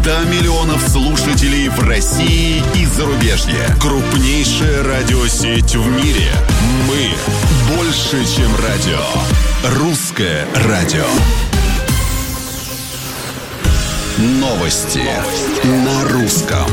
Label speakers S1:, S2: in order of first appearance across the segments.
S1: до миллионов слушателей в России и зарубежье. Крупнейшая радиосеть в мире. Мы больше, чем радио. Русское радио. Новости на русском.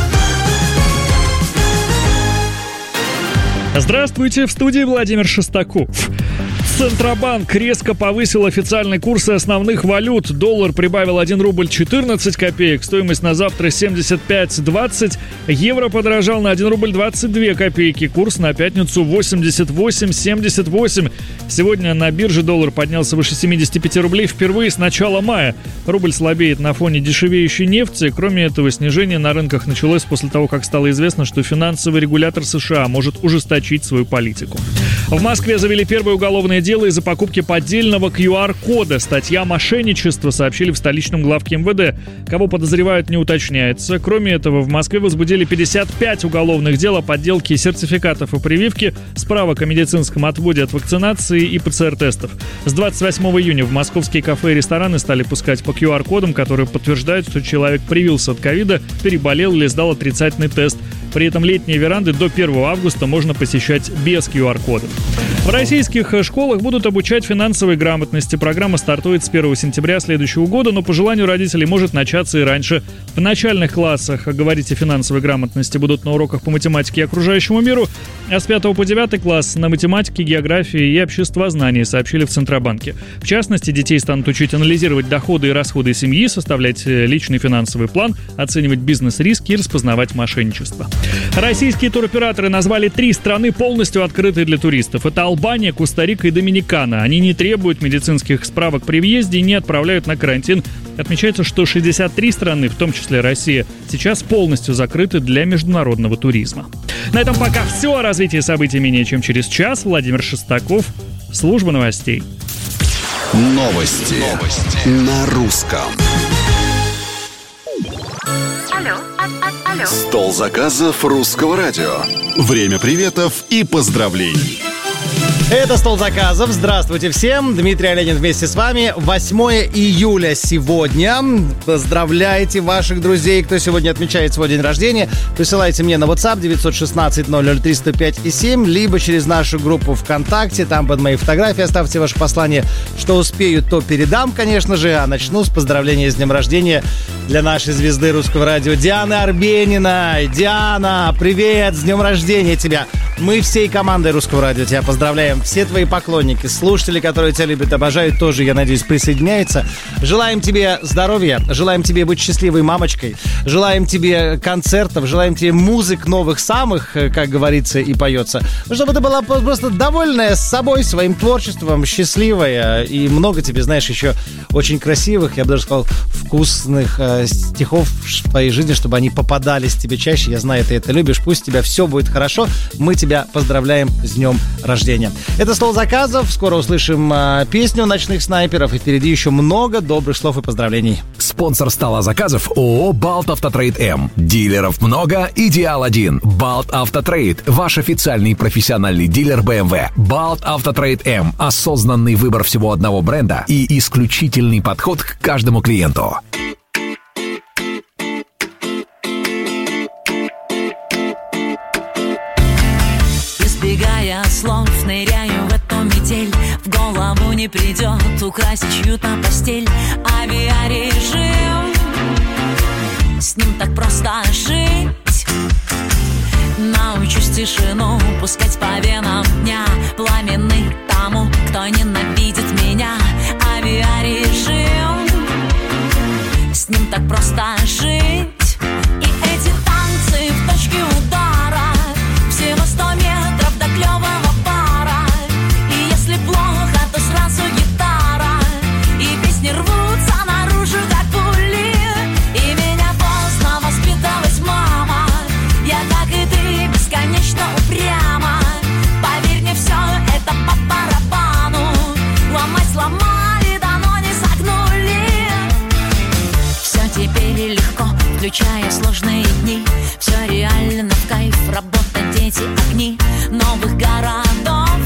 S2: Здравствуйте, в студии Владимир Шестаков. Центробанк резко повысил официальный курс основных валют. Доллар прибавил 1 рубль 14 копеек, стоимость на завтра 75,20. Евро подорожал на 1 рубль 22 копейки, курс на пятницу 88,78. Сегодня на бирже доллар поднялся выше 75 рублей впервые с начала мая. Рубль слабеет на фоне дешевеющей нефти. Кроме этого, снижение на рынках началось после того, как стало известно, что финансовый регулятор США может ужесточить свою политику. В Москве завели первое уголовное дело из-за покупки поддельного QR-кода. Статья «Мошенничество», сообщили в столичном главке МВД. Кого подозревают, не уточняется. Кроме этого, в Москве возбудили 55 уголовных дел о подделке сертификатов и прививки, справок о медицинском отводе от вакцинации и ПЦР-тестов. С 28 июня в московские кафе и рестораны стали пускать по QR-кодам, которые подтверждают, что человек привился от ковида, переболел или сдал отрицательный тест. При этом летние веранды до 1 августа можно посещать без QR-кодов. В российских школах будут обучать финансовой грамотности. Программа стартует с 1 сентября следующего года, но по желанию родителей может начаться и раньше. В начальных классах говорить о финансовой грамотности будут на уроках по математике и окружающему миру, а с 5 по 9 класс на математике, географии и обществознании, сообщили в Центробанке. В частности, детей станут учить анализировать доходы и расходы семьи, составлять личный финансовый план, оценивать бизнес-риски и распознавать мошенничество. Российские туроператоры назвали 3 страны полностью открытые для туристов. Это Албания, Коста-Рика и Доминикана. Они не требуют медицинских справок при въезде и не отправляют на карантин. Отмечается, что 63 страны, в том числе Россия, сейчас полностью закрыты для международного туризма. На этом пока все. О развитии событий менее чем через час. Владимир Шестаков, служба новостей.
S1: Новости на русском.
S3: Алло.
S1: Стол заказов русского радио. Время приветов и поздравлений.
S4: Это «Стол заказов». Здравствуйте всем. Дмитрий Оленин вместе с вами. 8 июля сегодня. Поздравляйте ваших друзей, кто сегодня отмечает свой день рождения. Присылайте мне на WhatsApp 916-003-105-7, либо через нашу группу ВКонтакте. Там под моей фотографией оставьте ваше послание. Что успею, то передам, конечно же. А начну с поздравления с днем рождения для нашей звезды русского радио Дианы Арбениной. Диана, привет! С днем рождения тебя! Мы всей командой русского радио тебя поздравляем. Все твои поклонники, слушатели, которые тебя любят, обожают, тоже, я надеюсь, присоединяются. Желаем тебе здоровья, желаем тебе быть счастливой мамочкой, желаем тебе концертов, желаем тебе музык новых самых, как говорится и поется. Чтобы ты была просто довольная с собой, своим творчеством, счастливая. И много тебе, знаешь, еще очень красивых, я бы даже сказал, вкусных стихов в твоей жизни, чтобы они попадались тебе чаще. Я знаю, ты это любишь. Пусть у тебя все будет хорошо. Мы тебя поздравляем с днем рождения. Это «Стол заказов». Скоро услышим песню «Ночных снайперов». И впереди еще много добрых слов и поздравлений.
S5: Спонсор «Стола заказов» ООО «Балт Автотрейд М». Дилеров много, идеал один. «Балт Автотрейд» – ваш официальный профессиональный дилер BMW. «Балт Автотрейд М» – осознанный выбор всего одного бренда и исключительный подход к каждому клиенту.
S3: Избегая слов, ныряю в эту метель. В голову не придет украсить чью-то постель. Авиарежим, с ним так просто жить. Научусь тишину пускать по венам дня. Пламенный тому, кто ненавидит меня. Авиарежим, с ним так просто жить. И эти танцы в точке удара, всего 100 метров до клёвого пара. И если плохо, то сразу гитара. И песни рвутся наружу, как пули. И меня поздно воспиталась мама. Я, как и ты, бесконечно упряма. Поверь мне, все это по барабану. Ломать сломали, дано не согнули. Все теперь легко, включая сложные дни. Все реально в кайф, работа, дети, огни новых городов.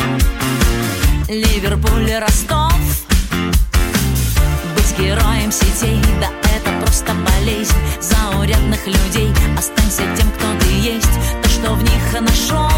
S3: Ливерпуль, Ростов. Быть героем сетей, да это просто болезнь. людей. Останься тем, кто ты есть, то, что в них нашел.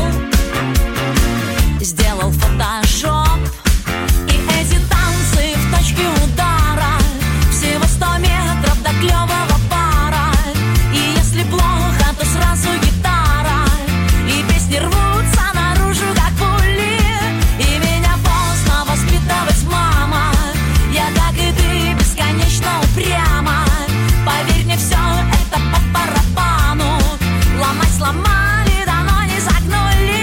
S3: Сделал фотошоп. И эти танцы в точке удара, всего 100 метров до клевого пара. И если плохо, то сразу гитара, и песни рвутся наружу, как пули. И меня поздно воспитывать, мама. Я, как и ты, бесконечно упряма. Поверь мне, все это по барабану. Ломать сломали, да но не загнули.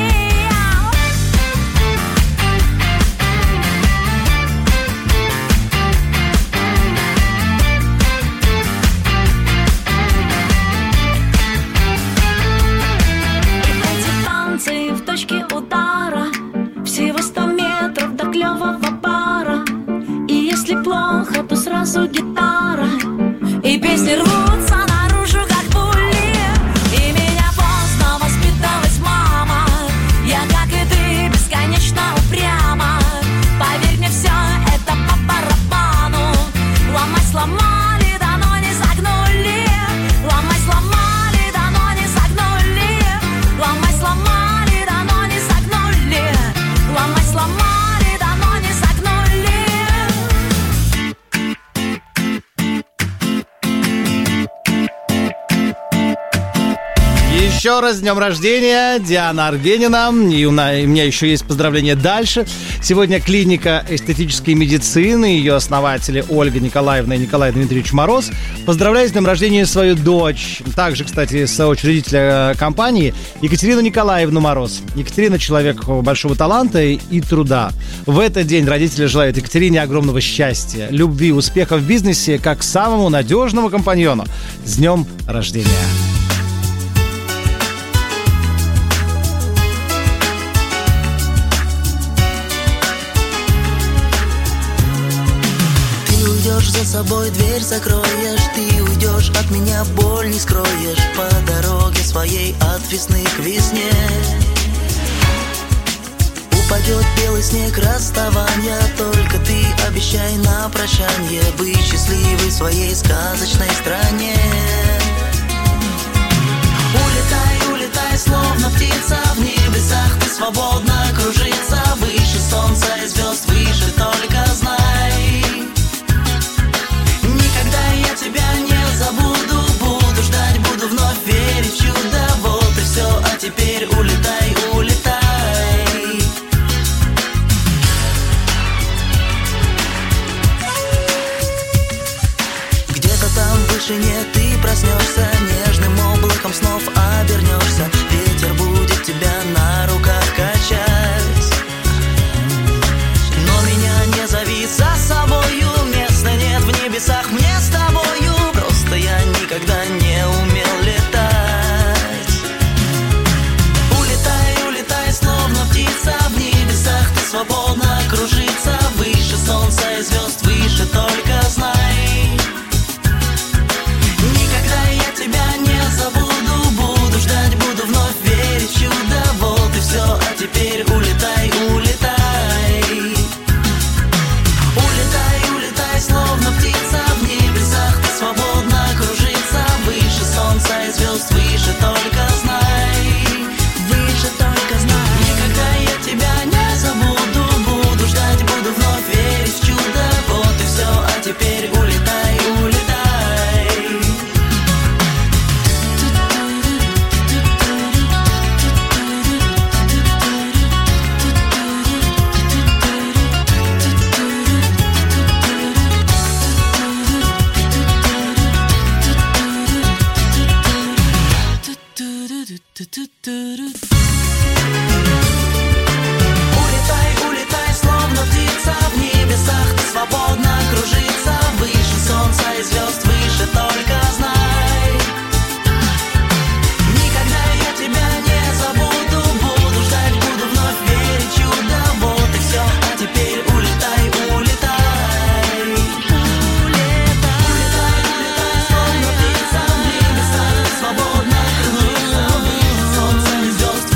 S3: Эти танцы в точке удара, всего 100 метров до клевого пара. И если плохо, то сразу гитара, и песни рвутся наружу, как пули. И меня поздно воспитывать, мама. Я, как и ты, бесконечно упряма. Поверь мне, все это по барабану. Ломать сломали, да но не загнули. Ломать сломали, да но не загнули. Ломать сломали, да но не загнули. Ломать сломали, да но не загнули.
S4: Еще раз с днем рождения, Диана Арбенина. И у меня еще есть поздравления дальше. Сегодня клиника эстетической медицины, ее основатели Ольга Николаевна и Николай Дмитриевич Мороз. Поздравляю с днем рождения свою дочь. Также, кстати, соучредителя компании Екатерину Николаевну Мороз. Екатерина — человек большого таланта и труда. В этот день родители желают Екатерине огромного счастья, любви, успеха в бизнесе, как самому надежному компаньону. С днем рождения!
S6: За собой дверь закроешь, ты уйдешь от меня, боль не скроешь. По дороге своей от весны к весне упадет белый снег расставания. Только ты обещай на прощанье быть счастливой в своей сказочной стране. Улетай, улетай, словно птица в небесах, ты свободно кружиться выше солнца и звезд, выше только знай. Я тебя не забуду, буду ждать, буду вновь верить в чудо. Вот и все, а теперь улетай, улетай. Где-то там в вышине ты проснешься, нежным облаком снов обернешься. Ветер будет тебя на руках качать, но меня не зови за собою, места нет в небесах мне с тобою. Просто я никогда не умел летать. Улетай, улетай, словно птица в небесах, ты свободно кружиться выше солнца и звезд, выше только знай. Никогда я тебя не забуду, буду ждать, буду вновь верить в чудо. Вот и все, а теперь улетай, улетай. Улетай, улетай, словно птица в небесах, ты свободно кружиться выше солнца и звезд, выше только знай. Выше только знай. Никогда я тебя не забуду, буду ждать, буду вновь верить в чудо. Вот и все, а теперь улетай, улетай. Улетай, улетай, словно птица в небесах, ты свободно кружиться выше солнца и звезд, выше только знай. Никогда я тебя не забуду, буду ждать, буду вновь верить в чудо. Вот и все, а теперь улетай, улетай. Улетай, улетай, улетай, словно птица в небесах, ты свободно кружиться выше солнца и звезд,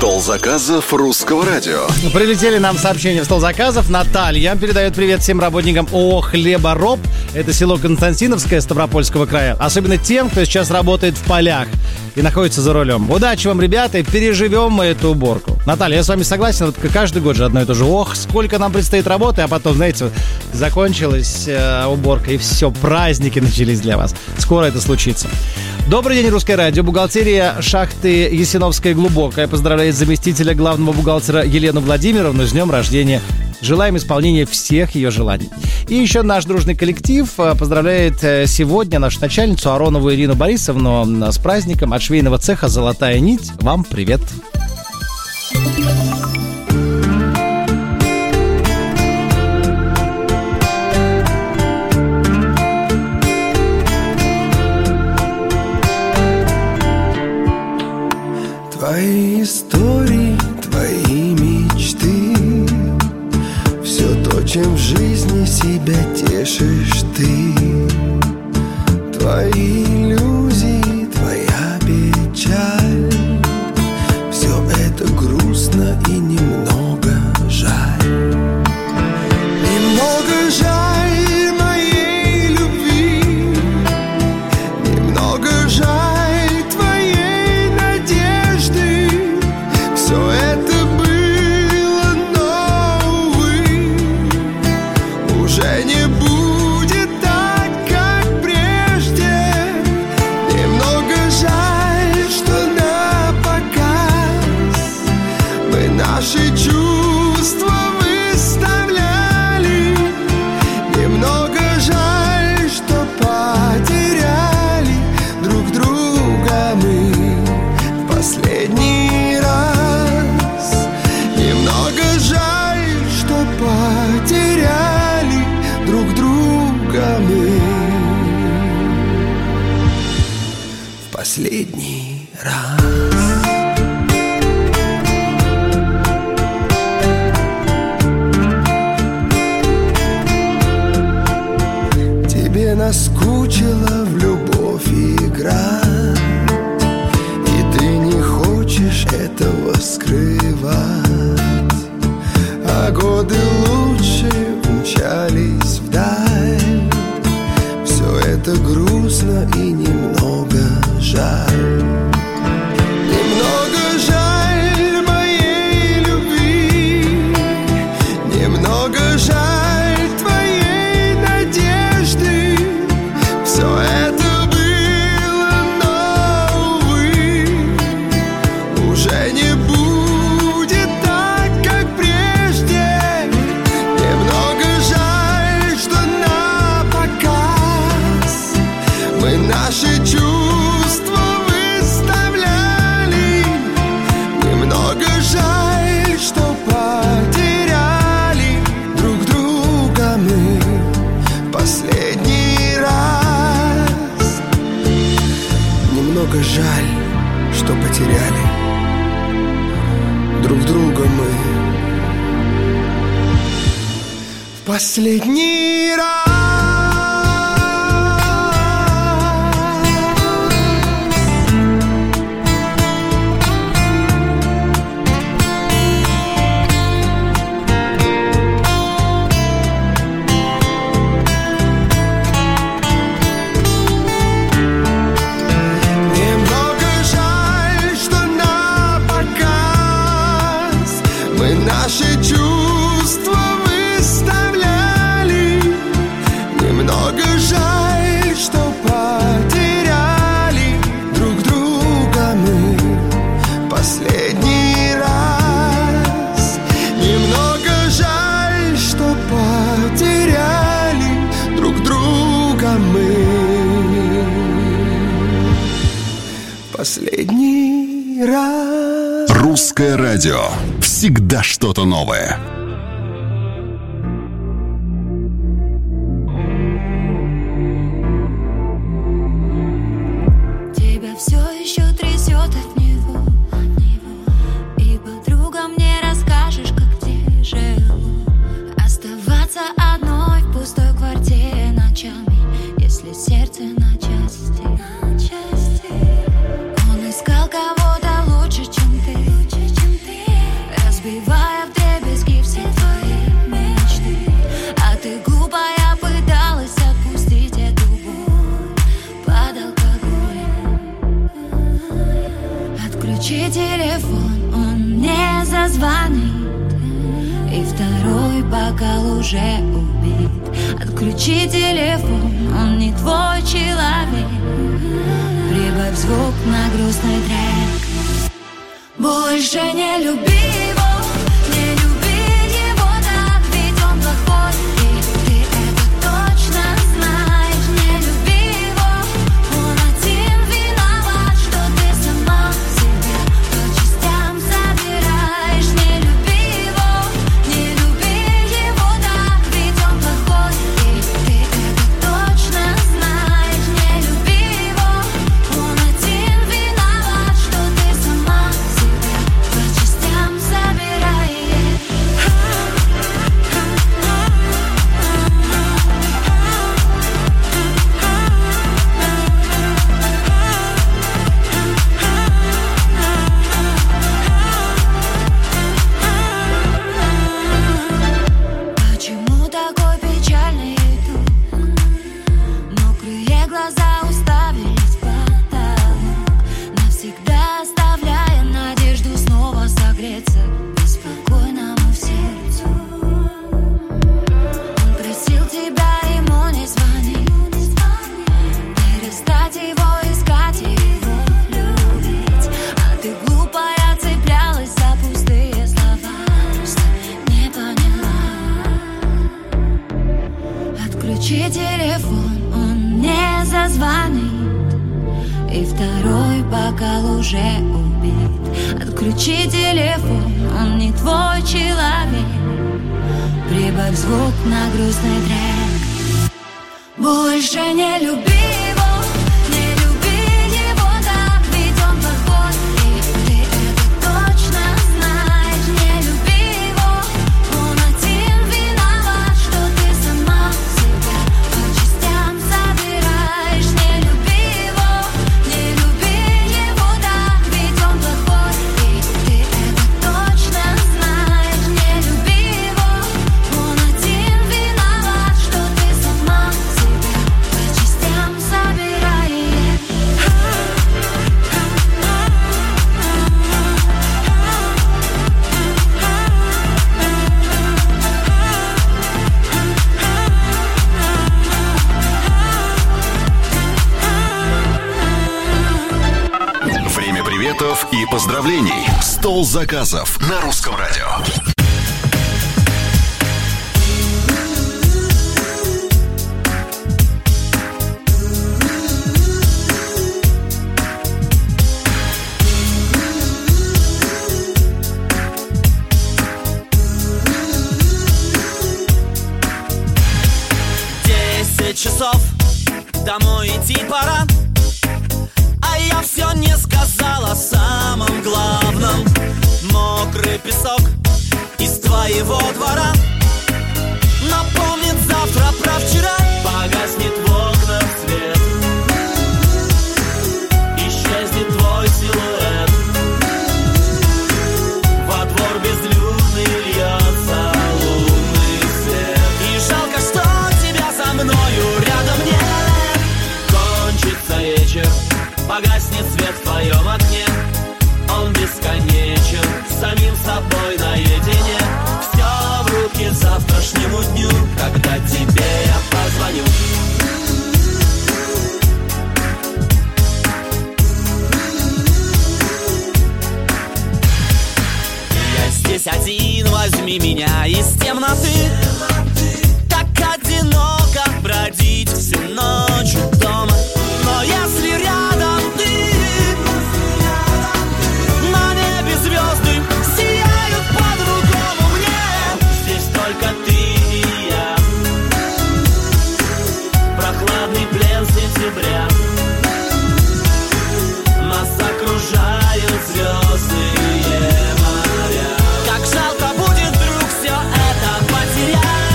S1: Стол заказов русского радио.
S4: Прилетели нам сообщения в стол заказов. Наталья передает привет всем работникам ООО «Хлебороб». Это село Константиновское Ставропольского края. Особенно тем, кто сейчас работает в полях и находится за рулем. Удачи вам, ребята, и переживем мы эту уборку. Наталья, я с вами согласен, вот каждый год же одно и то же. Ох, сколько нам предстоит работы, а потом, знаете, вот, закончилась уборка, и все, праздники начались для вас. Скоро это случится. Добрый день, Русское радио. Бухгалтерия шахты Ясиновская Глубокая поздравляет заместителя главного бухгалтера Елену Владимировну с днем рождения. Желаем исполнения всех ее желаний. И еще наш дружный коллектив поздравляет сегодня нашу начальницу Аронову Ирину Борисовну с праздником от швейного цеха «Золотая нить». Вам привет!
S7: Твои истории, твои мечты, все то, чем в жизни себя тешишь ты. Твои иллюзии, твоя печаль, все это грустно и немного жаль. Немного жаль моей любви, немного жаль. Все это было, но, увы, уже не будет так, как прежде. Немного жаль, что напоказ мы наши чувства выставляли. Немного жаль, что потеряли друг друга мы в последний раз. Немного жаль, что потеряли друг друга мы в последний раз. Тебе наскучила в любовь играть, и ты не хочешь этого скрывать. А годы лучше умчались вдаль. Все это грустно и немного жаль. Немного жаль моей любви, немного жаль твоей надежды. Все это было, но, увы, уже не будет так, как прежде. Немного жаль, что напоказ мы наши чувства выставляли. Немного жаль, что потеряли друг друга мы последний раз. Немного жаль, что потеряли друг друга мы в последний раз. Немного жаль, что напоказ мы наши чувства выставляли. Немного жаль, что потеряли друг друга мы последний раз. Немного жаль, что потеряли друг друга мы последний раз.
S1: Русское радио. Всегда что-то новое.
S3: Тебя все еще трясет от него, и подруга мне расскажешь, как где живу. Оставаться одной в пустой квартире ночами, если сердце на части. Он искал кого-то лучше, чем ты. Отключи телефон, он не зазвонит. И второй бокал уже убит. Отключи телефон, он не твой человек. Прибавь звук на грустный трек. Больше не люби его, не люби его так, ведь он плохой, и ты это точно знаешь. Не люби его, он один виноват, что ты сама себя по частям собираешь. Не люби его, не люби его так, ведь он плохой, и ты это точно знаешь. Не люби его, он один виноват, что ты сама себя по частям собираешь. Почему такой печальный итог? Мокрые глаза уставились в потолок, навсегда оставляя надежду снова согреться беспокойному сердцу. Он просил тебя ему не звонить, перестать его искать и его любить. А ты глупая цеплялась за пустые слова, просто не поняла. Отключи телефон, он не зазвонит. И второй бокал уже убит. Отключи телефон, он не твой человек. Прибавь звук на грустный трек. Больше не люби его, не люби его так, ведь он плохой, и ты это точно знаешь. Не люби его, он один виноват, что ты сама себя по частям собираешь. Не люби его, не люби его так, ведь он плохой, и ты это точно знаешь. Не люби его, он один виноват, что ты сама себя по частям собираешь.
S1: Время приветов и поздравлений. Стол заказов на Русском радио.
S6: Часов домой идти пора, а я все не сказал о самом главном. Мокрый песок из твоего двора напомнит завтра про вчера. Погаснет в окнах свет, исчезнет твой силуэт. Во двор безлюдный льется лунный свет. И жалко, что тебя со мною рядом нет. Кончится вечер, погаснет свет в твоем окне. Он бесконечен, с самим собой наедине. Все в руки завтрашнему дню, когда тебе я позвоню. Я здесь один, возьми меня из темноты. Так одиноко бродить всю ночь дома. Но если рядом ты, на небе звезды сияют по-другому мне. Здесь только ты и я, прохладный плен сентября. Нас окружают звездные моря. Как жалко будет вдруг все это потерять.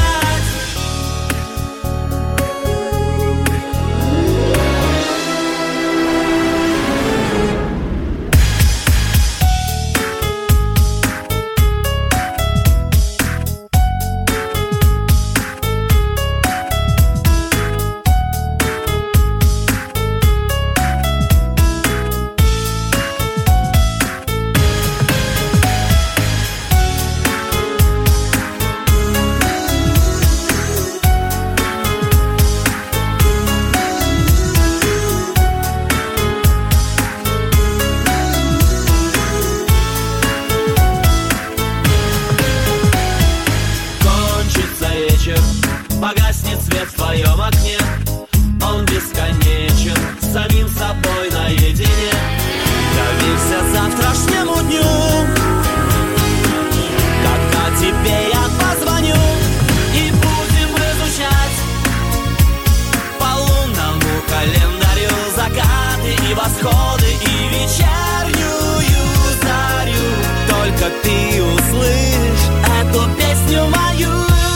S6: только ты услышь эту песню мою.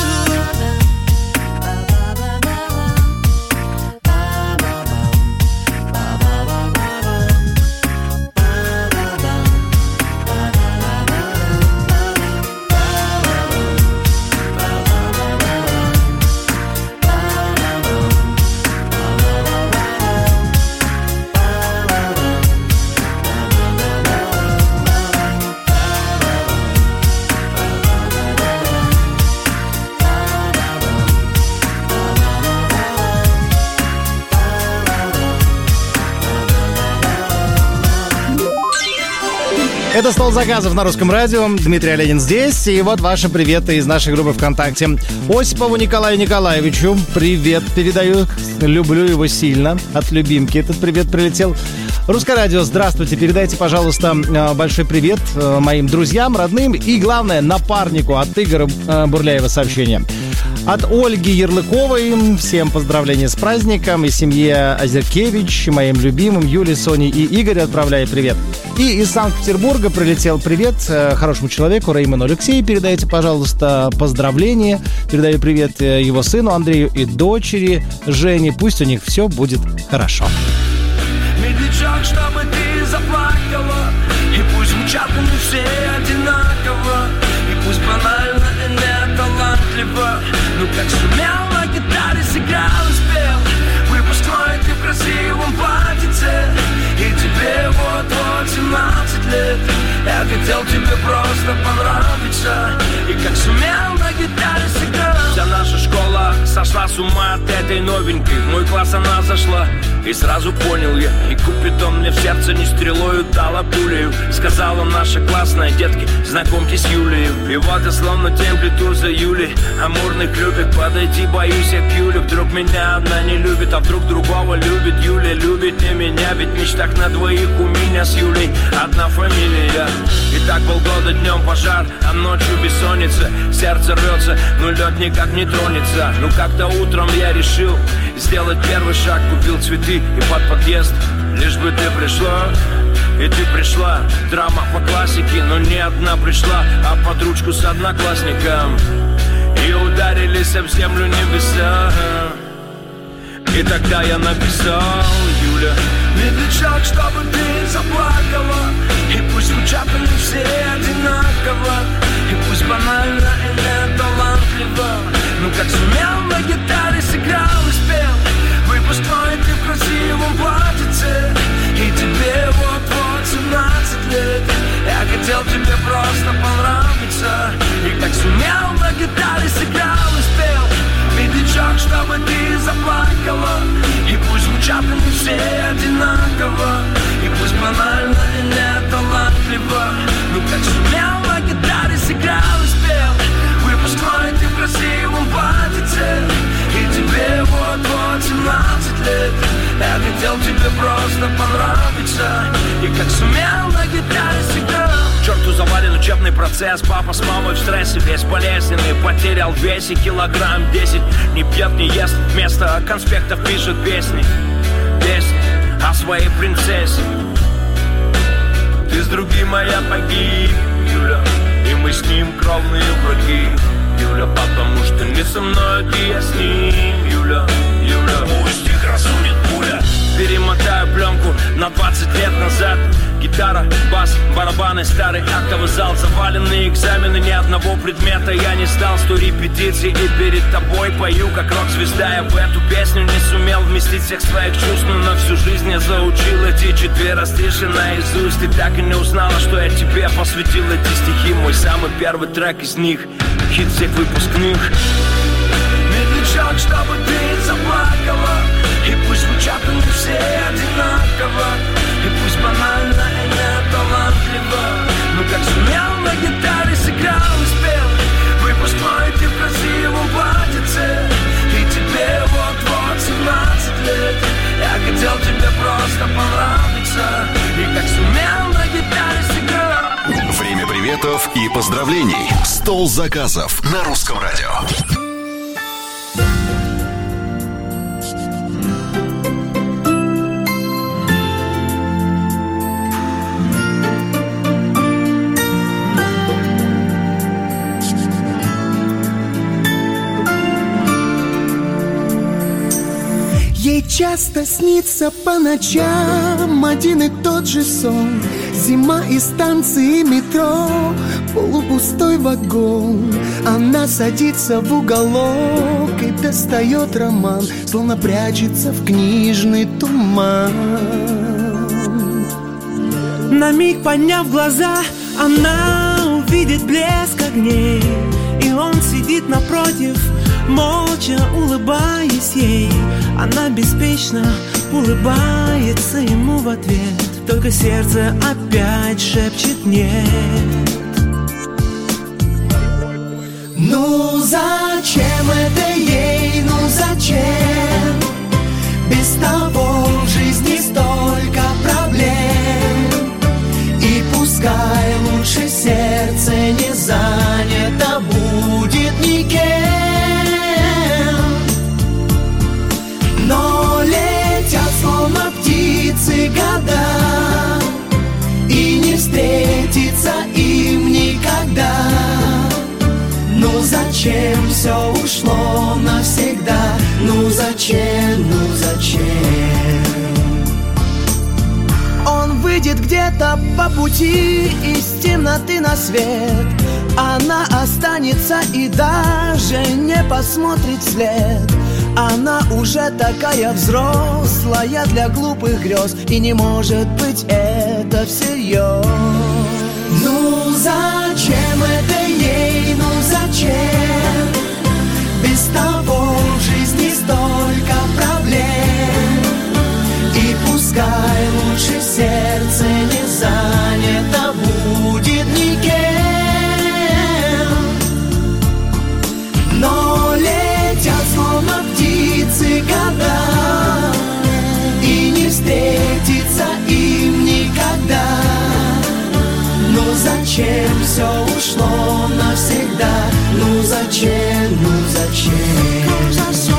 S4: Это «Стол заказов» на Русском радио. Дмитрий Оленин здесь. И вот ваши приветы из нашей группы ВКонтакте. Осипову Николаю Николаевичу привет передаю. Люблю его сильно. От любимки этот привет прилетел. Русское радио, здравствуйте. Передайте, пожалуйста, большой привет моим друзьям, родным и, главное, напарнику от Игоря Бурляева сообщение. От Ольги Ярлыковой всем поздравления с праздником. И семье Озеркевич, моим любимым Юле, Соне и Игорю отправляю привет. И из Санкт-Петербурга прилетел привет хорошему человеку Реймону Алексею. Передайте, пожалуйста, поздравления. Передаю привет его сыну Андрею и дочери Жене. Пусть у них все будет хорошо.
S8: Медлячок, чтобы ты заплакала, и пусть звучат они все одинаково, и пусть банально и не талантливо, но как сумел на гитаре сыграл и спел. Выпускной ты в красивом платьице, и тебе вот-вот 17 лет. Я хотел тебе просто понравиться, и как сумел на гитаре сыграл. Вся наша школа сошла с ума от этой новенькой. В мой класс она зашла, и сразу понял я. И Купидон мне в сердце не стрелою дала пулею. Сказала наша классная: детки, знакомьтесь с Юлей. И вот я словно темплитур за Юлей. Амурный клюпик, подойти боюсь я к Юле. Вдруг меня одна не любит, а вдруг другого любит. Юля любит и меня, ведь в мечтах на двоих у меня с Юлей одна фамилия. И так полгода днем пожар, а ночью бессонница. Сердце рвется, но лед никак не тронется. Ну как-то утром я решил сделать первый шаг. Купил цветы и под подъезд, лишь бы ты пришла. И ты пришла, драма по классике, но не одна пришла, а под ручку с одноклассником. И ударились об землю небеса. И тогда я написал: Юля, медлячок, чтобы ты заплакала, и пусть звучат они все одинаково, и пусть банально и не талантливо, но как сумел на гитаре сыграл и спел. Выпускной ты в красивом платьице, и тебе вот-вот 17 лет. Я хотел тебе просто понравиться, и как сумел на гитаре сыграл и спел. Медлячок, чтобы ты заплакала, и пусть звучат они все одинаково, и пусть банально и не талантливо, но как сумел на гитаре сыграл и спел. Выпускной ты в красивом платьице, и тебе вот-вот 17 лет. Я хотел тебе просто понравиться, и как сумел на гитаре сыграл. К черту завален учебный процесс, папа с мамой в стрессе, весь болезненный, потерял в весе килограмм 10. Не пьет, не ест, вместо конспектов пишет песни. Песни о своей принцессе. Ты с другим, моя погиб, Юля, и мы с ним кровные враги. Юля, потому что не со мной, ты я с ним. Юля, Юля, пусть их разумит пуля. Перемотаю пленку на 20 лет назад. Гитара, бас, барабаны, старый актовый зал. Заваленные экзамены, ни одного предмета я не сдал. 100 репетиций и перед тобой пою как рок-звезда. Я в эту песню не сумел вместить всех своих чувств, но на всю жизнь я заучил эти 4 стиши наизусть. Ты так и не узнала, что я тебе посвятил эти стихи. Мой самый первый трек из них, хит всех выпускных. Медлячок, чтобы ты заплакала, и пусть звучат они все одинаково, и пусть банально и не талантливо, но как сумел на гитаре сыграл и спел. Выпускной ты в красивом платьице, и тебе вот-вот 17 лет. Я хотел тебе просто понравиться, и как сумел на гитаре сыграл.
S1: Время приветов и поздравлений. Стол заказов на Русском радио.
S7: часто снится по ночам один и тот же сон. Зима и станции метро, полупустой вагон. Она садится в уголок и достает роман, словно прячется в книжный туман. На миг подняв глаза, она увидит блеск огней, и он сидит напротив, молча улыбаясь ей. Она беспечно улыбается ему в ответ, только сердце опять шепчет нет. Ну зачем это ей, ну зачем? Без того в жизни столько проблем. И пускай лучше сердце не занято будет никем. Но летят словно птицы года, и не встретиться им никогда. Ну зачем все ушло навсегда? Ну зачем, ну зачем? Он выйдет где-то по пути из темноты на свет. Она останется и даже не посмотрит вслед. Она уже такая взрослая для глупых грез, и не может быть это всерьез. Ну зачем это ей, ну зачем? Без того в жизни столько проблем. И пускай лучше сердце не занято будет никем. Но летят словно птицы года, и не встретиться им никогда. Ну зачем все ушло навсегда? Ну зачем, ну зачем? Ну зачем?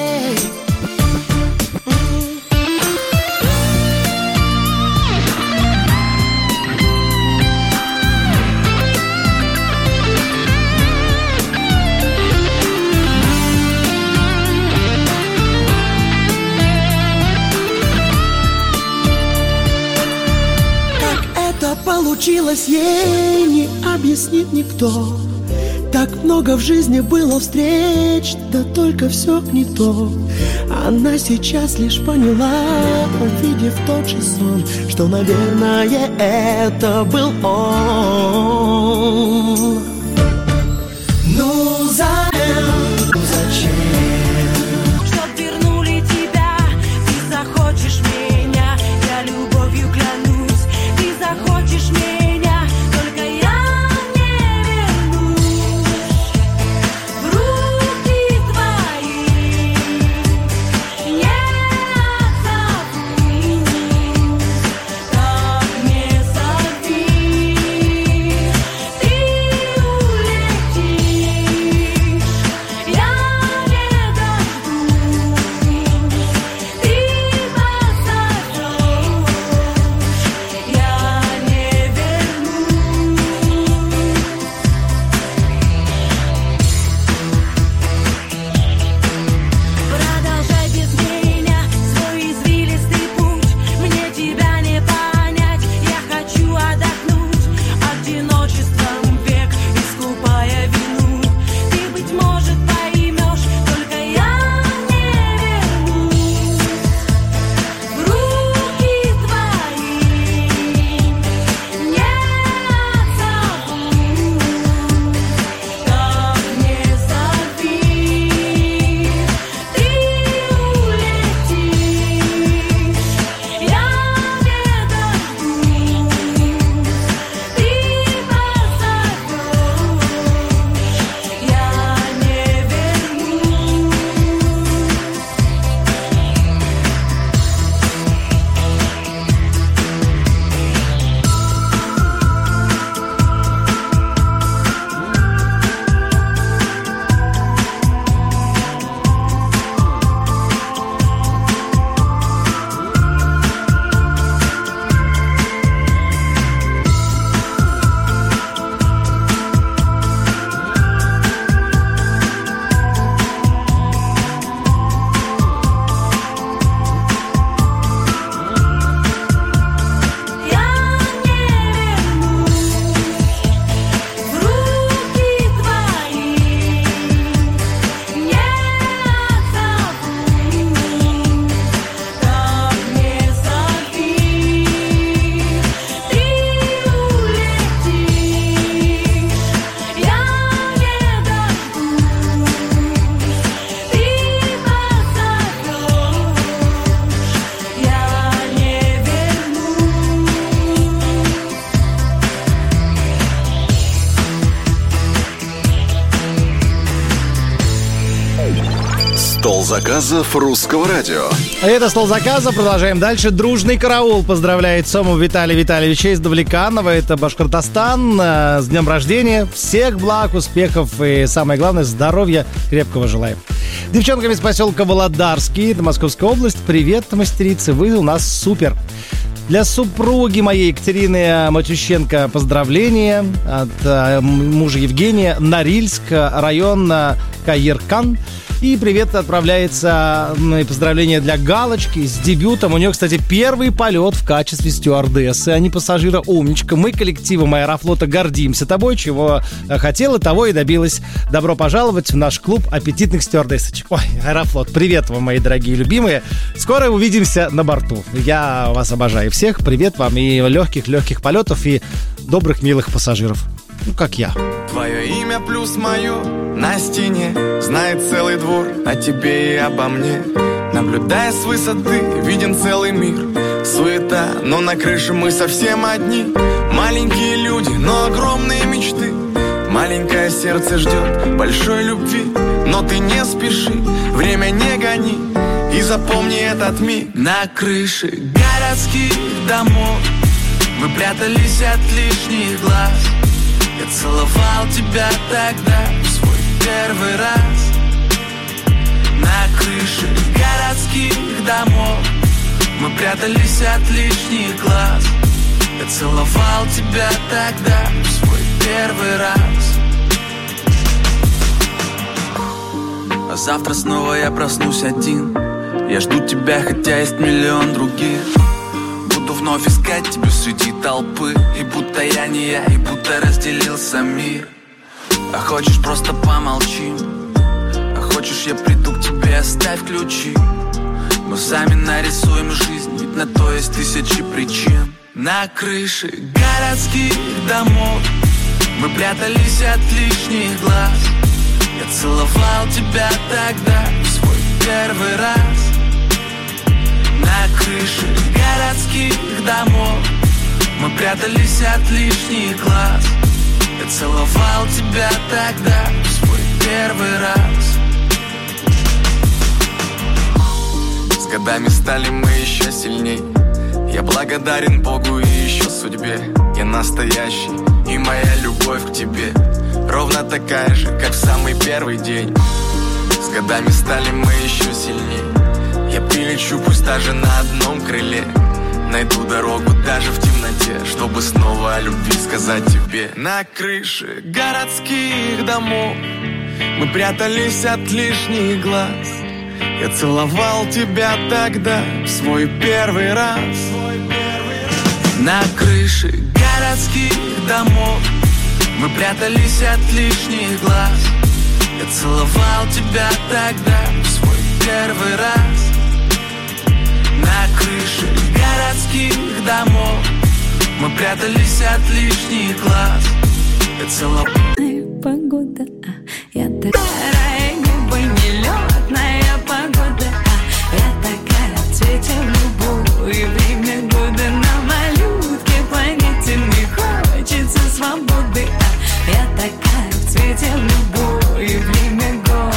S7: Получилось, ей не объяснит никто. Так много в жизни было встреч, да только все не то. Она сейчас лишь поняла, увидев тот же сон, что, наверное, это был он. Ну зачем, зачем?
S3: Чтоб вернули тебя, ты захочешь меня, я любовью клянусь. Ты захочешь меня, только я не вернусь в руки твои, не отзовусь, как не зови. Ты
S1: заказов русского радио.
S4: Это «Стол заказа». Продолжаем дальше. «Дружный караул» поздравляет Сому Виталия Витальевича из Давлеканова. Это Башкортостан. С днем рождения. Всех благ, успехов и, самое главное, здоровья крепкого желаем. Девчонкам из поселка Володарский, это Московская область. Привет, мастерицы, вы у нас супер. Для супруги моей Екатерины Матющенко поздравления от мужа Евгения. Норильск, район Каиркан. И привет отправляется и поздравления для Галочки с дебютом. У нее, кстати, первый полет в качестве стюардессы, а не пассажира. Умничка. Мы коллективом Аэрофлота гордимся тобой. Чего хотела, того и добилась. Добро пожаловать в наш клуб аппетитных стюардессочек. Ой, Аэрофлот, привет вам, мои дорогие любимые. Скоро увидимся на борту. Я вас обожаю всех. Привет вам и легких полетов, и добрых, милых пассажиров. Ну, как я.
S9: Твое имя плюс мое на стене знает целый двор о тебе и обо мне. Наблюдая с высоты, виден целый мир. Суета, но на крыше мы совсем одни. Маленькие люди, но огромные мечты. Маленькое сердце ждет большой любви. Но ты не спеши, время не гони. И запомни этот миг. На крыше городских домов мы прятались от лишних глаз. Я целовал тебя тогда в свой первый раз. На крыше городских домов мы прятались от лишних глаз. Я целовал тебя тогда в свой первый раз. А завтра снова я проснусь один. Я жду тебя, хотя есть миллион других. Буду вновь искать тебя среди толпы. И будто я не я, и будто разделился мир. А хочешь, просто помолчим. А хочешь, я приду к тебе, оставь ключи. Мы сами нарисуем жизнь, ведь на то есть тысячи причин. На крыше городских домов мы прятались от лишних глаз. Я целовал тебя тогда в свой первый раз. На крыше городских домов мы прятались от лишних глаз. Я целовал тебя тогда в свой первый раз. С годами стали мы еще сильней. Я благодарен Богу и еще судьбе. Я настоящий, и моя любовь к тебе ровно такая же, как в самый первый день. С годами стали мы еще сильней. Я прилечу, пусть даже на одном крыле. Найду дорогу даже в темноте, чтобы снова о любви сказать тебе. На крыше городских домов мы прятались от лишних глаз. Я целовал тебя тогда в свой первый раз. На крыше городских домов мы прятались от лишних глаз. Я целовал тебя тогда в свой первый раз. На крыше городских домов мы прятались от лишних глаз. Я целовал.
S3: Погода, я такая, небо нелетная погода. Я такая в цвете в любое время года. На малютке планете мне хочется свободы. Я такая в цвете в любое время года.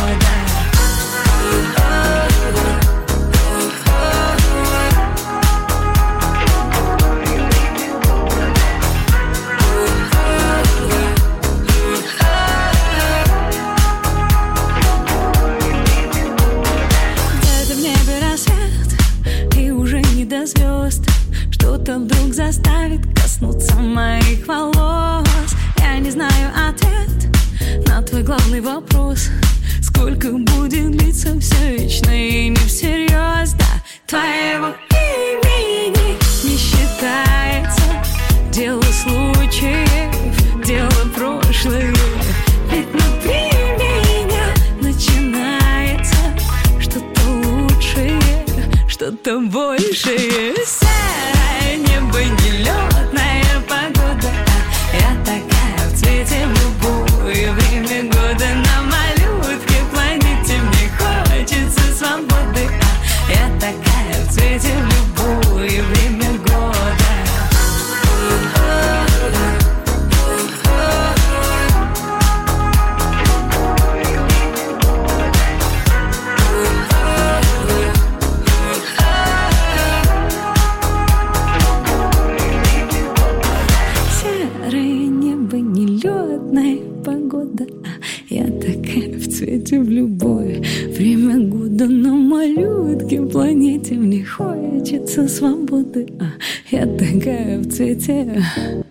S3: Звезд, что-то вдруг заставит коснуться моих волос. Я не знаю ответ на твой главный вопрос: сколько будет длиться все вечно и не всерьез. Да, твоего имени не считается дело случаев, дело прошлое. Ведь внутри меня начинается что-то лучшее, что-то большее. Серое небо, нелетная погода. Я такая в цвете в любое время года. На малютке планете мне хочется свободы. Я такая в цвете в любое время года.
S10: цвете в любое время года. На малютке планете мне хочется свободы, а я такая в цвете.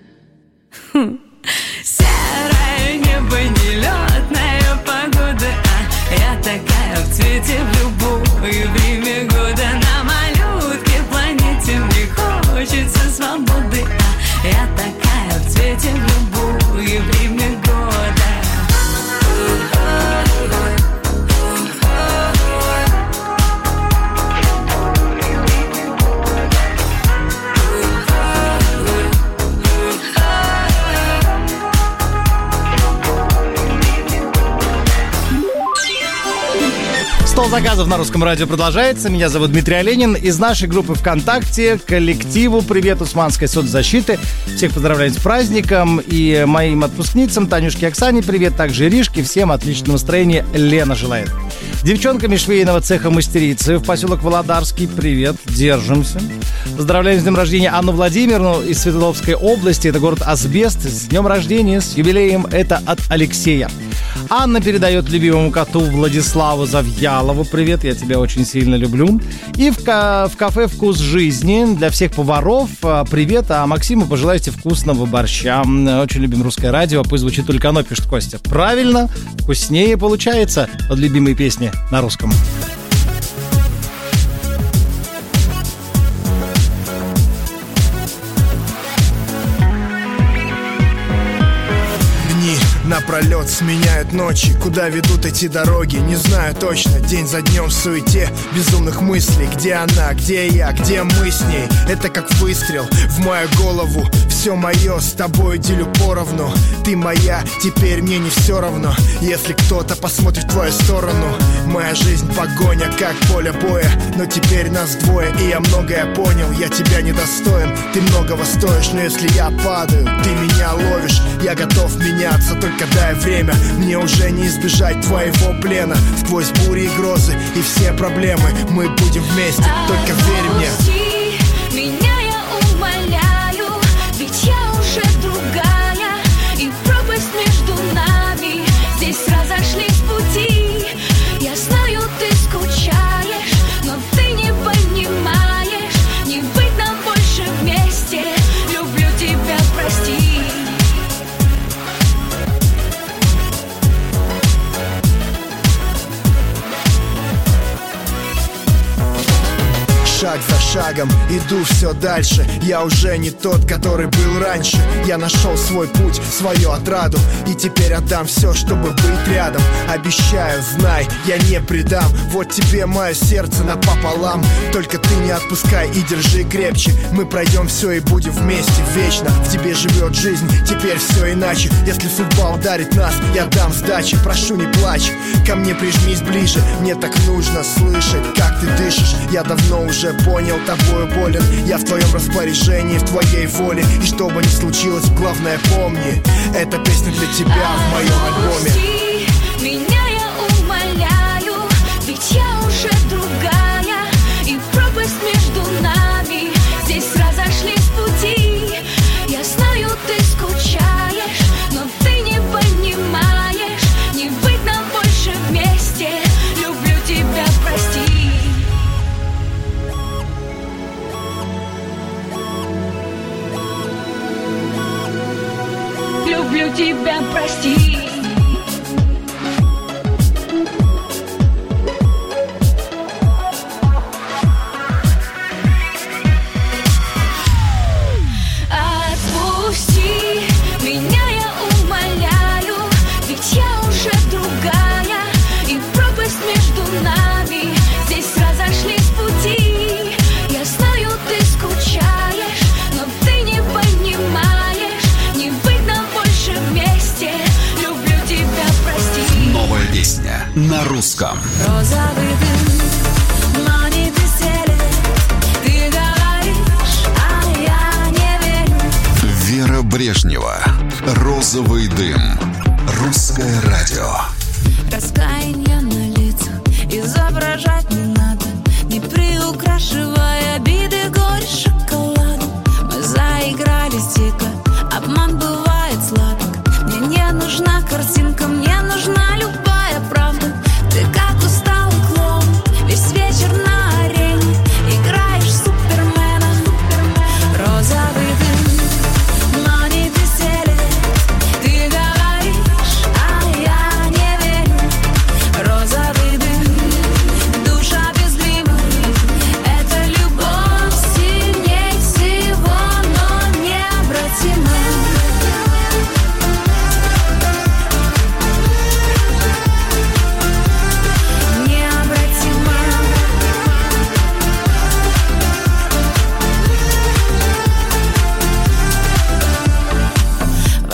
S10: Серое небо, нелетная погода, а я такая в цвете в любое время года. На малютке планете мне хочется свободы, а я такая в цвете в любое время года.
S4: Стол заказов на Русском радио продолжается. Меня зовут Дмитрий Оленин. Из нашей группы ВКонтакте коллективу привет Усманской соцзащиты. Всех поздравляю с праздником. И моим отпускницам Танюшке и Оксане привет. Также Иришке. Всем отличного настроения Лена желает. Девчонками швейного цеха мастерицы в поселок Володарский. Привет. Держимся. Поздравляем с днем рождения Анну Владимировну из Свердловской области. Это город Асбест. С днем рождения, с юбилеем. Это от Алексея. Анна передает любимому коту Владиславу Завьялову привет, я тебя очень сильно люблю. И в кафе «Вкус жизни» для всех поваров привет, а Максиму пожелайте вкусного борща. Очень любим Русское радио, пусть звучит только оно, пишет Костя. Правильно, вкуснее получается под любимые песни на русском.
S11: Напролет сменяют ночи, куда ведут эти дороги, не знаю точно. День за днем в суете безумных мыслей. Где она, где я, где мы с ней? Это как выстрел в мою голову. Все мое с тобой делю поровну. Ты моя, теперь мне не все равно, если кто-то посмотрит в твою сторону. Моя жизнь погоня, как поле боя, но теперь нас двое, и я многое понял. Я тебя недостоин, ты многого стоишь, но если я падаю, ты меня ловишь. Я готов меняться, только дай время. Мне уже не избежать твоего плена. Сквозь бури и грозы и все проблемы мы будем вместе, только верь мне.
S10: Меня я умоляю, ведь я уже другая, и пропасть между нами, здесь разошлись пути. Я знаю, ты скучаешь, но ты не понимаешь, не быть нам больше вместе. Люблю тебя, прости.
S11: Шаг за шагом иду все дальше. Я уже не тот, который был раньше. Я нашел свой путь, свою отраду, и теперь отдам все, чтобы быть рядом. Обещаю, знай, я не предам. Вот тебе мое сердце напополам. Только ты не отпускай и держи крепче. Мы пройдем все и будем вместе вечно. В тебе живет жизнь, теперь все иначе. Если судьба ударит нас, я дам сдачи. Прошу, не плачь, ко мне прижмись ближе. Мне так нужно слышать, как ты дышишь. Я давно уже понял, тобою болен. Я в твоем распоряжении, в твоей воле. И что бы ни случилось, главное помни, эта песня для тебя в моем альбоме.
S10: Меня я умоляю, ведь я уже другая, и пропасть между нами, здесь разошлись пути. Я знаю, ты скучаешь, но ты не понимаешь, не быть нам больше вместе. Люблю тебя, прости. Люблю тебя, прости. Отпусти меня, я умоляю, ведь я уже другая, и пропасть между нами, здесь разошлись пути. Я знаю, ты скучаешь, но ты не понимаешь, не быть нам больше вместе. Люблю тебя, прости.
S1: Новая песня на русском.
S10: Розовый дым, но не веселье. Ты говоришь, а я не верю.
S1: Вера Брежнева. Розовый дым. Русское радио.
S10: Раскаяние на лицах изображать не надо, не приукрашивая обиды, горечь шоколадом. Мы заигрались дико, обман бывает сладок. Мне не нужна картинка, мне нужна любая правда.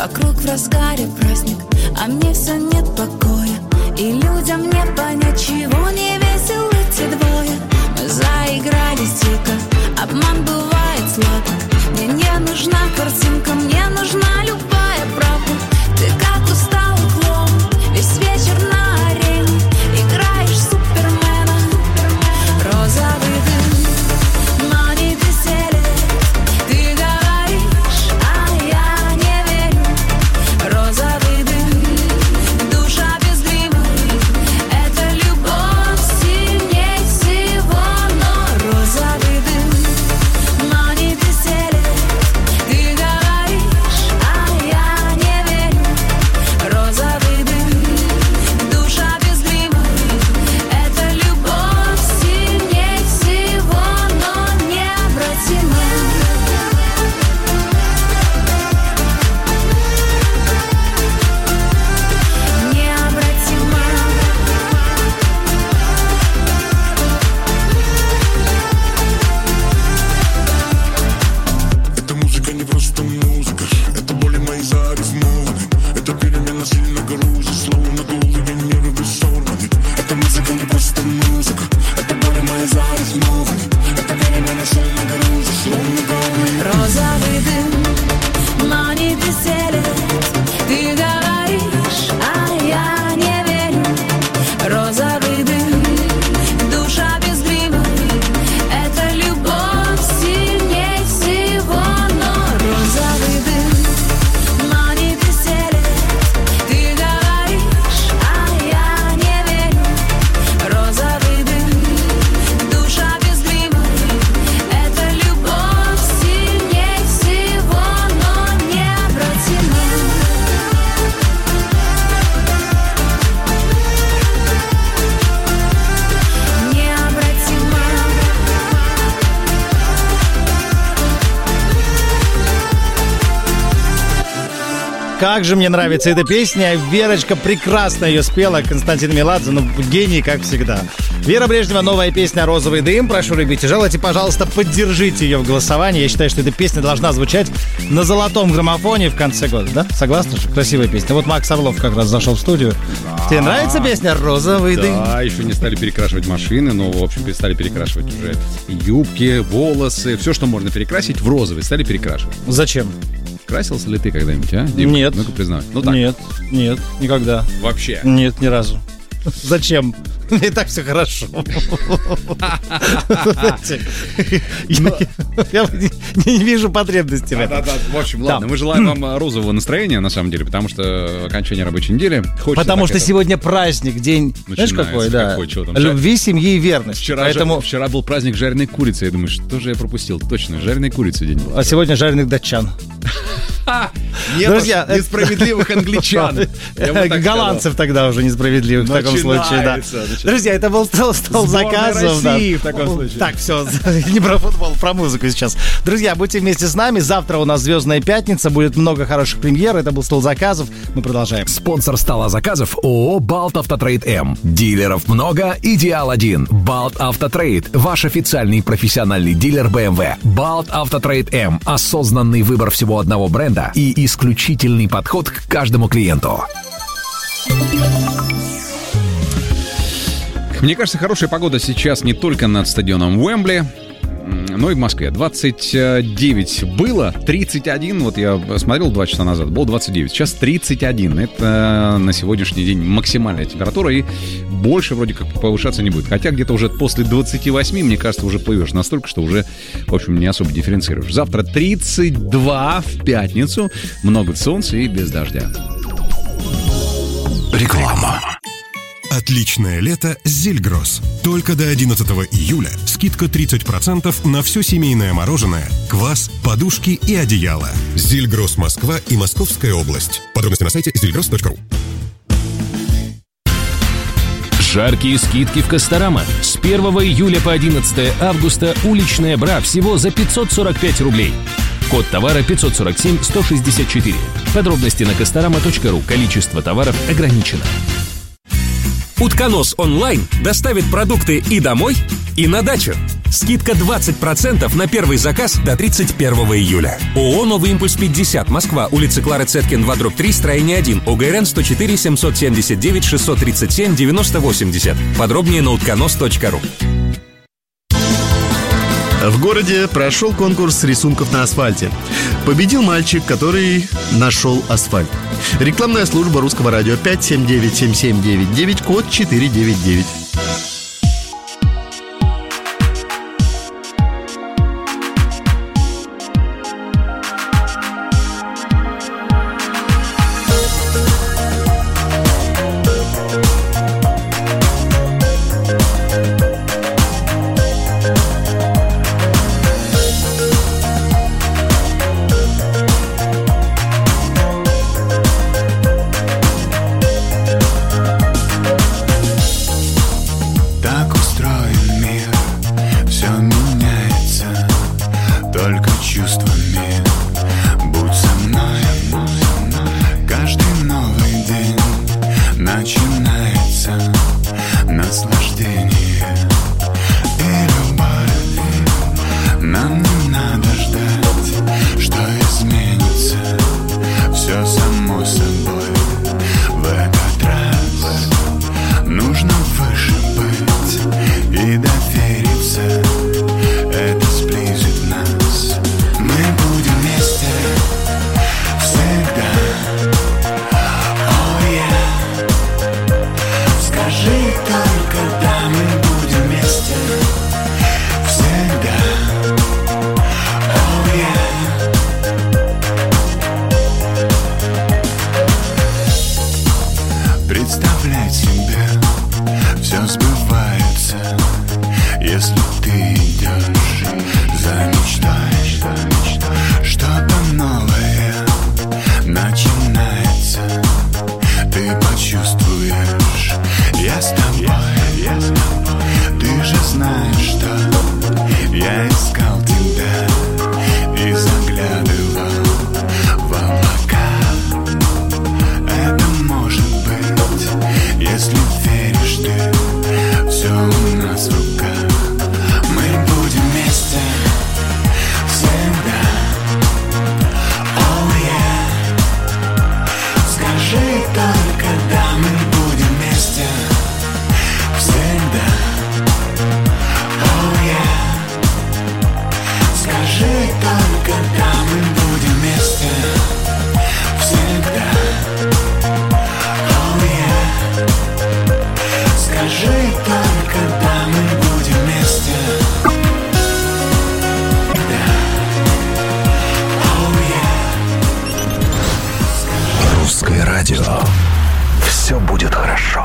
S3: Вокруг в разгаре праздник, а мне все нет покоя. И людям не понять, чего не веселы те двое. Мы заигрались дико, обман бывает сладок. Мне не нужна картинка, мне нужна любая правда. Ты как усталый клоун, весь вечер на арене играешь супермена. Розовый дым, но не веселит. Ты говоришь, а я не верю. Розовый дым, душа без грима. Это любовь сильней всего. Но розовый дым, но не веселит. Ты говоришь, а я не верю. Розовый дым, душа без грима. Это любовь сильней всего, но необратима. Необратима.
S12: Эта музыка не просто музыка, это боли мои зарифмованы. Это перемена сильно грузит, словно голые нервы сорваны. Эта музыка не просто музыка, это боли мои зарифмованы. Это перемена сильно грузит, словно голые.
S3: Розовый дым, но не веселит. Ты говоришь, а я не верю. Розовый дым, душа без грима. Это любовь сильней всего. Но розовый дым, но не веселит. Ты говоришь, а я не верю. Розовый дым, душа без грима. Это любовь сильней всего, но необратима. Необратима.
S4: Как же мне нравится эта песня. Верочка прекрасно ее спела. Константин Меладзе, ну, гений, как всегда. Вера Брежнева, новая песня «Розовый дым». Прошу любить и жаловать. И, пожалуйста, поддержите ее в голосовании. Я считаю, что эта песня должна звучать на золотом граммофоне в конце года. Да? Согласны же? Красивая песня. Вот Макс Орлов как раз зашел в студию. Тебе нравится песня «Розовый дым»?
S13: Да, еще не стали перекрашивать машины, но, в общем, стали перекрашивать уже юбки, волосы, все, что можно перекрасить, в розовый стали перекрашивать.
S4: Зачем?
S13: Красился ли ты когда-нибудь, а, Дима?
S4: Нет.
S13: Ну-ка, признавай. Ну так.
S4: Нет, никогда.
S13: Вообще?
S4: Нет, ни разу. Зачем? И так все хорошо. Я не вижу потребности в этом.
S13: Да. В общем, ладно, мы желаем вам розового настроения, на самом деле, потому что окончание рабочей недели.
S4: Потому что сегодня праздник, день, знаешь, какой, да? Любви, семьи и верности.
S13: Вчера был праздник жареной курицы. Я думаю, что же я пропустил? Точно, жареной курицы день был.
S4: А сегодня жареных датчан.
S13: Нет, друзья, несправедливых англичан.
S4: Голландцев тогда уже несправедливых в таком случае, да. Друзья, это был стол заказов.
S13: России в таком случае.
S4: Так, все, не про футбол, про музыку сейчас. Друзья, будьте вместе с нами. Завтра у нас «Звездная пятница». Будет много хороших премьер. Это был стол заказов. Мы продолжаем.
S5: Спонсор стола заказов ООО «Балт Автотрейд М». Дилеров много, идеал один. «Балт Автотрейд» – ваш официальный профессиональный дилер BMW. «Балт Автотрейд М» – осознанный выбор всего одного бренда и исключительный подход к каждому клиенту.
S13: Мне кажется, хорошая погода сейчас не только над стадионом Уэмбли, но и в Москве. 29 было, 31, вот я смотрел 2 часа назад, было 29, сейчас 31. Это на сегодняшний день максимальная температура, и больше вроде как повышаться не будет. Хотя где-то уже после 28, мне кажется, уже плывешь настолько, что уже, в общем, не особо дифференцируешь. Завтра 32 в пятницу, много солнца и без дождя.
S1: Реклама. Отличное лето с Зильгрос. Только до 11 июля скидка 30% на все семейное мороженое, квас, подушки и одеяло. Зильгрос Москва и Московская область. Подробности на сайте zilgros.ru.
S14: Жаркие скидки в Косторама. С 1 июля по 11 августа уличная бра всего за 545 рублей. Код товара 547-164. Подробности на косторама.ру. Количество товаров ограничено.
S15: Утконос онлайн доставит продукты и домой, и на дачу.
S14: Скидка 20% на первый заказ до 31 июля. ООО «Новый импульс 50», Москва, улица Клары Цеткин, 2/3, строение 1, ОГРН 104 779 637 90 80. Подробнее на утконос.ру.
S15: В городе прошел конкурс рисунков на асфальте. Победил мальчик, который нашел асфальт. Рекламная служба Русского радио 579-7799, код 499.
S5: Все будет хорошо.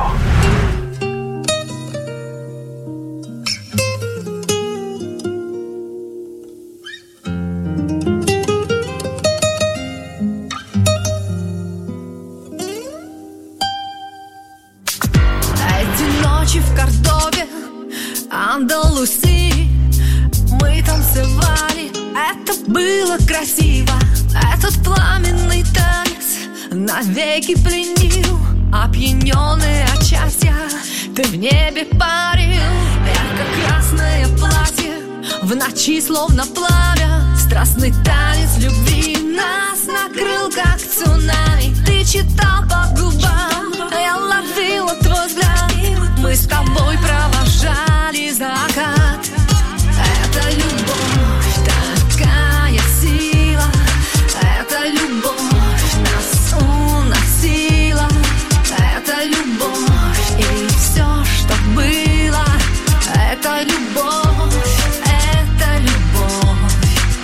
S10: Эти ночи в Кордове, Андалусии, мы танцевали, это было красиво. Этот пламенный танец навеки пленил, опьяненный от счастья, ты в небе парил. Ярко-красное платье, в ночи словно пламя, страстный танец любви нас накрыл, как цунами. Ты читал по губам, я ловила твой взгляд, мы с тобой провожали закат. Это любовь, такая сила, это любовь нас уносила. Это любовь и все, что было. Это любовь, это любовь.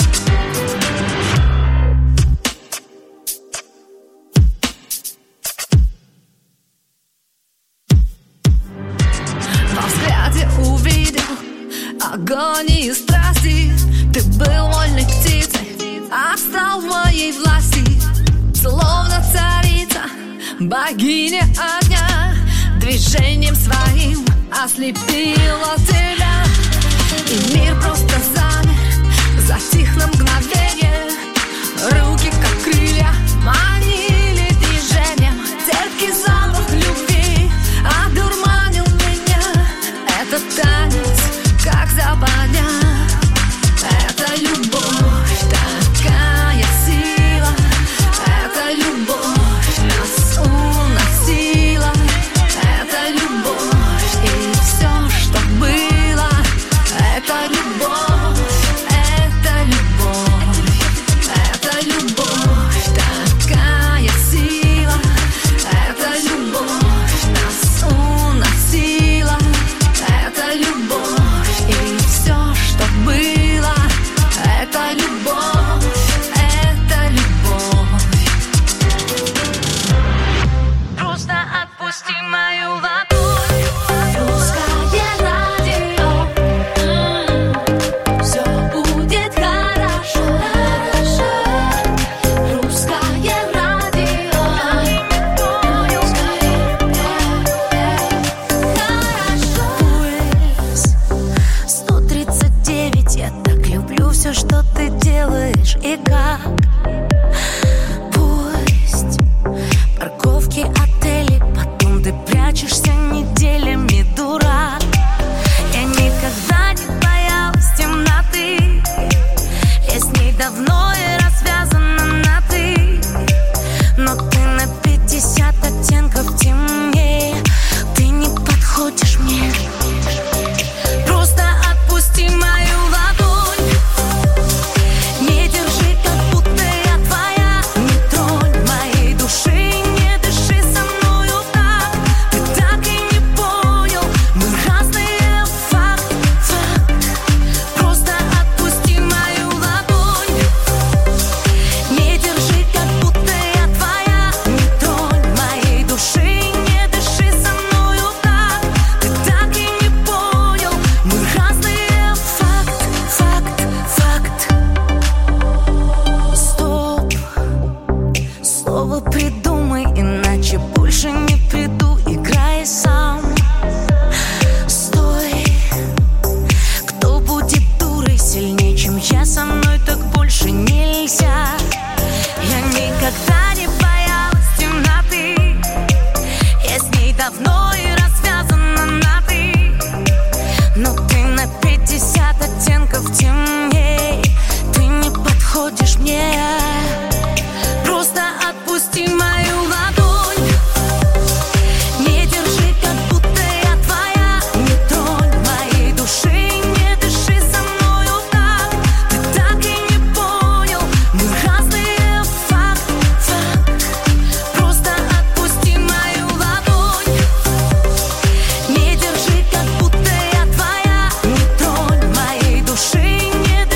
S10: Во взгляде увидел огонь и страсти. Ты был вольной птицей, а стал в моей власти. Словно царица, богиня огня, движением своим ослепила тебя. И мир просто замер, затих на мгновение. Руки, как крылья, манили движением. Терпкий запах любви одурманил меня. Этот танец, как западня.
S3: 50 оттенков темнее. Ты не подходишь мне. Просто отпусти мою ладонь. Не держи, как будто я твоя. Не тронь моей души, не дыши со мною так. Ты так и не понял, мы разные, факт, факт. Просто отпусти мою ладонь. Не держи, как будто я твоя. Не тронь моей души, не дыши со мною так. Ты так и не понял, мы разные, факт, факт, факт. Стоп, слово придумай, иначе больше не придумай.